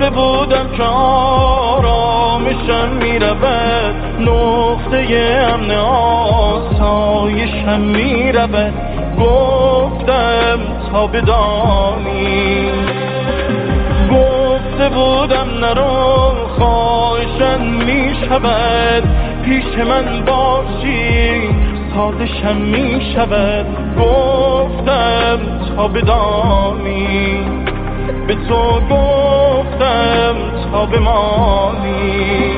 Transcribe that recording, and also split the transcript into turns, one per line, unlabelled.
گفته بودم که آرامشم میرود، نقطه امن آسایشم میرود. گفتم تا بدانی، گفته بودم نرو خواهشم میشود، پیش من باشی سازشم میشود. گفتم تا بدانی، به تو گفتم تا بمانی.